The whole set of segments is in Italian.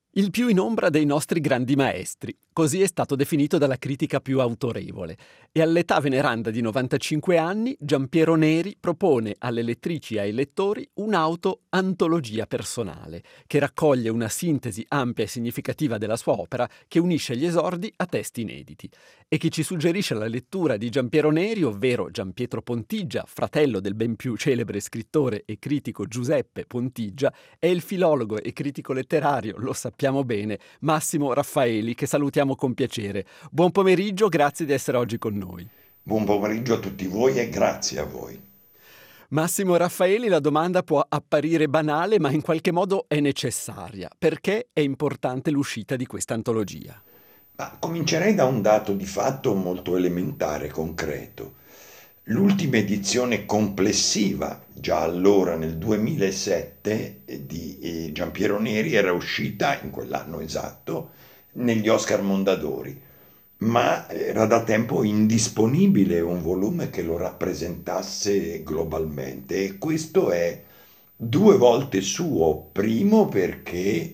Il più in ombra dei nostri grandi maestri, così è stato definito dalla critica più autorevole. E all'età veneranda di 95 anni, Giampiero Neri propone alle lettrici e ai lettori un'auto-antologia personale, che raccoglie una sintesi ampia e significativa della sua opera, che unisce gli esordi a testi inediti. E chi ci suggerisce la lettura di Giampiero Neri, ovvero Giampietro Pontigia, fratello del ben più celebre scrittore e critico Giuseppe Pontigia, è il filologo e critico letterario, lo sappiamo bene, Massimo Raffaeli, che salutiamo con piacere. Buon pomeriggio, grazie di essere oggi con noi. Buon pomeriggio a tutti voi e grazie a voi. Massimo Raffaeli, la domanda può apparire banale, ma in qualche modo è necessaria. Perché è importante l'uscita di questa antologia? Ma comincerei da un dato di fatto molto elementare, concreto. L'ultima edizione complessiva, già allora nel 2007, di Giampiero Neri era uscita in quell'anno esatto negli Oscar Mondadori, ma era da tempo indisponibile un volume che lo rappresentasse globalmente e questo è due volte suo. Primo perché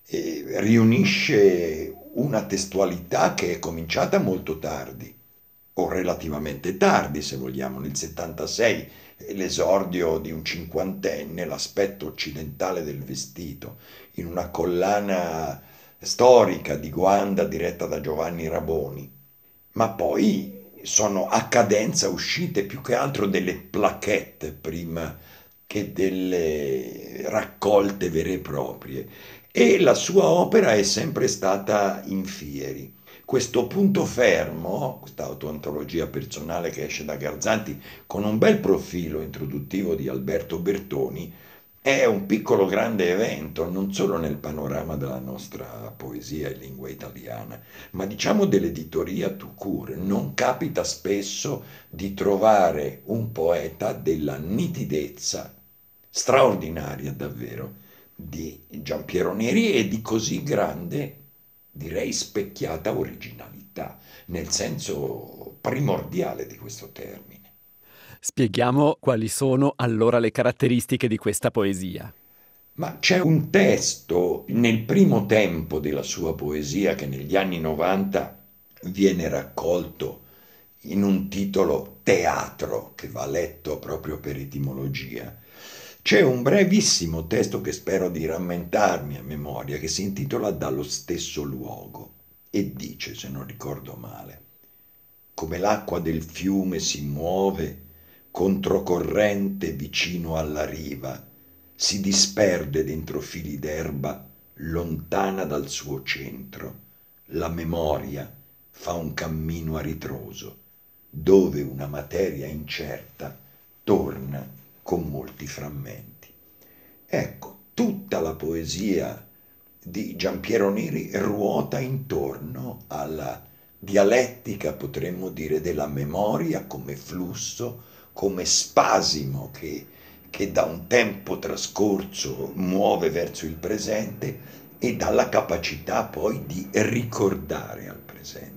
riunisce una testualità che è cominciata molto tardi, o relativamente tardi se vogliamo, nel 76, l'esordio di un cinquantenne, l'aspetto occidentale del vestito, in una collana storica di Guanda diretta da Giovanni Raboni, ma poi sono a cadenza uscite più che altro delle plaquette prima che delle raccolte vere e proprie. E la sua opera è sempre stata in fieri. Questo punto fermo, questa autoantologia personale che esce da Garzanti con un bel profilo introduttivo di Alberto Bertoni, è un piccolo grande evento, non solo nel panorama della nostra poesia in lingua italiana, ma diciamo dell'editoria tout court. Non capita spesso di trovare un poeta della nitidezza straordinaria davvero di Giampiero Neri e di così grande, direi specchiata originalità, nel senso primordiale di questo termine. Spieghiamo quali sono allora le caratteristiche di questa poesia. Ma c'è un testo nel primo tempo della sua poesia che negli anni 90 viene raccolto in un titolo Teatro, che va letto proprio per etimologia. C'è un brevissimo testo che spero di rammentarmi a memoria, che si intitola Dallo stesso luogo e dice, se non ricordo male, come l'acqua del fiume si muove controcorrente vicino alla riva, si disperde dentro fili d'erba lontana dal suo centro. La memoria fa un cammino a ritroso, dove una materia incerta torna con molti frammenti. Ecco, tutta la poesia di Giampiero Neri ruota intorno alla dialettica, potremmo dire, della memoria come flusso, come spasimo che da un tempo trascorso muove verso il presente e dalla capacità poi di ricordare al presente.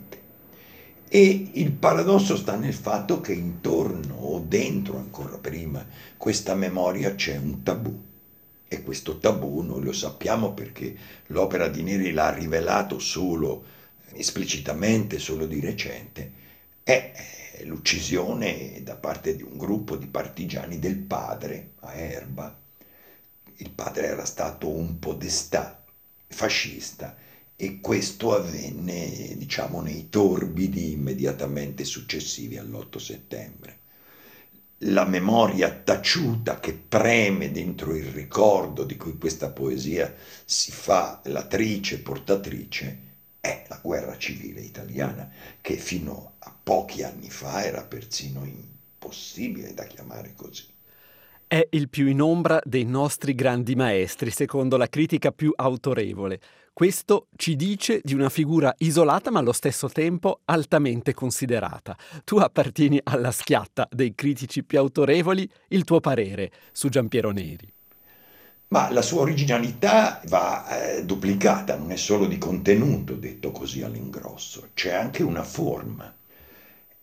E il paradosso sta nel fatto che intorno o dentro ancora prima questa memoria c'è un tabù. E questo tabù noi lo sappiamo perché l'opera di Neri l'ha rivelato solo, esplicitamente, solo di recente, è l'uccisione da parte di un gruppo di partigiani del padre a Erba. Il padre era stato un podestà fascista e questo avvenne, diciamo, nei torbidi immediatamente successivi all'8 settembre. La memoria taciuta che preme dentro il ricordo di cui questa poesia si fa latrice, portatrice, è la guerra civile italiana, che fino a pochi anni fa era persino impossibile da chiamare così. È il più in ombra dei nostri grandi maestri, secondo la critica più autorevole. Questo ci dice di una figura isolata ma allo stesso tempo altamente considerata. Tu appartieni alla schiatta dei critici più autorevoli, il tuo parere su Giampiero Neri. Ma la sua originalità va duplicata, non è solo di contenuto, detto così all'ingrosso, c'è anche una forma.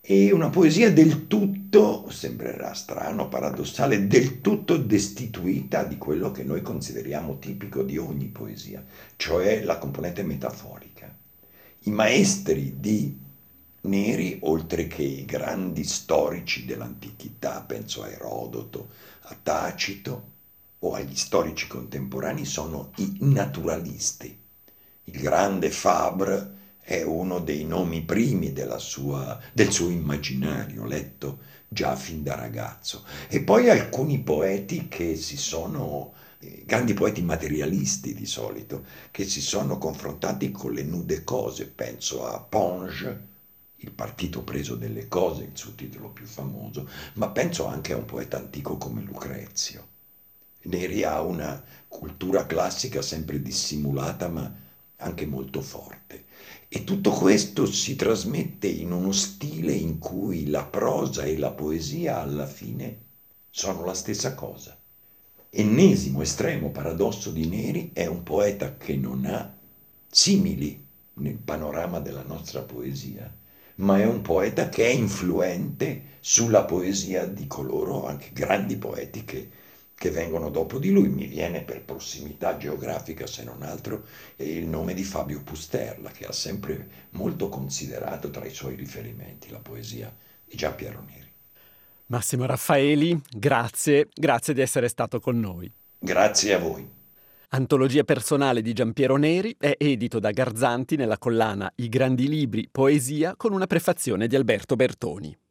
E una poesia del tutto, sembrerà strano, paradossale, del tutto destituita di quello che noi consideriamo tipico di ogni poesia, cioè la componente metaforica. I maestri di Neri, oltre che i grandi storici dell'antichità, penso a Erodoto, a Tacito o agli storici contemporanei, sono i naturalisti. Il grande Fabre è uno dei nomi primi del suo immaginario, letto già fin da ragazzo. E poi alcuni poeti che si sono, grandi poeti materialisti di solito, che si sono confrontati con le nude cose. Penso a Ponge, il partito preso delle cose, il suo titolo più famoso, ma penso anche a un poeta antico come Lucrezio. Neri ha una cultura classica sempre dissimulata, ma anche molto forte. E tutto questo si trasmette in uno stile in cui la prosa e la poesia alla fine sono la stessa cosa. Ennesimo estremo paradosso di Neri, è un poeta che non ha simili nel panorama della nostra poesia, ma è un poeta che è influente sulla poesia di coloro, anche grandi poeti che vengono dopo di lui. Mi viene per prossimità geografica, se non altro, il nome di Fabio Pusterla, che ha sempre molto considerato tra i suoi riferimenti la poesia di Giampiero Neri. Massimo Raffaeli, grazie di essere stato con noi. Grazie a voi. Antologia personale di Giampiero Neri è edito da Garzanti nella collana I grandi libri, poesia, con una prefazione di Alberto Bertoni.